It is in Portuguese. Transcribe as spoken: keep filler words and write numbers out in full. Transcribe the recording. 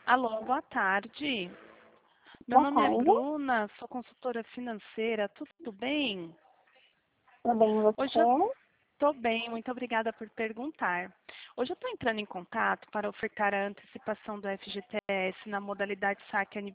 Alô, boa tarde. Meu Boa nome é tarde, Bruna, sou consultora financeira, tudo bem? tudo bem Hoje eu você? estou bem, muito obrigada por perguntar. Hoje eu estou entrando em contato para ofertar a antecipação do F G T S na modalidade saque